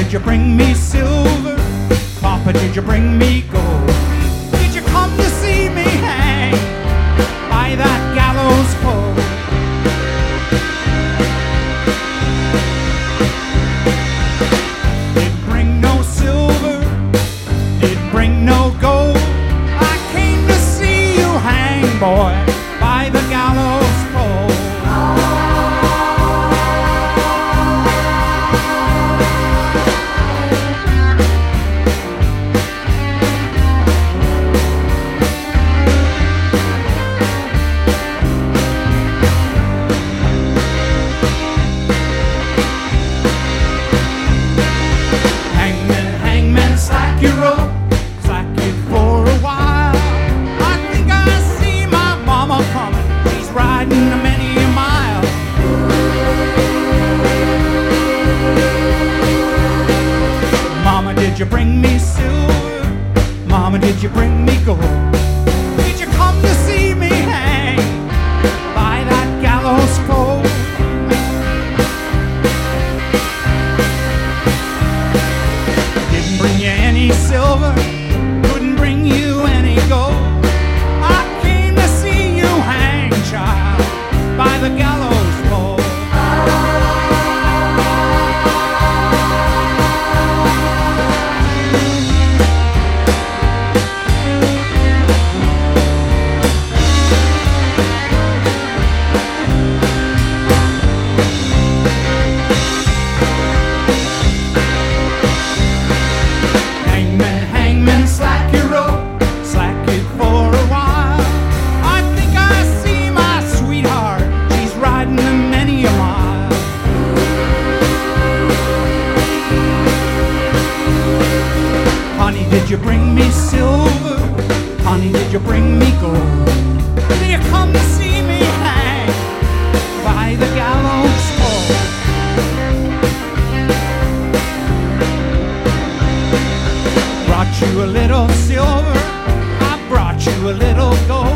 did you bring me silver? Papa, did you bring me gold? Did you come to see me hang by that gallows pole? Didn't bring no silver, didn't bring no gold. I came to see you hang, boy, by the gallows pole. Did you bring me silver? Mama, did you bring me gold? Did you come to see me hang by that gallows pole? Didn't bring you any silver, couldn't bring you any gold. I came to see you hang, child, by the gallows pole. Did you bring me silver? Honey, did you bring me gold? Did you come to see me hang by the gallows pole? Brought you a little silver, I brought you a little gold.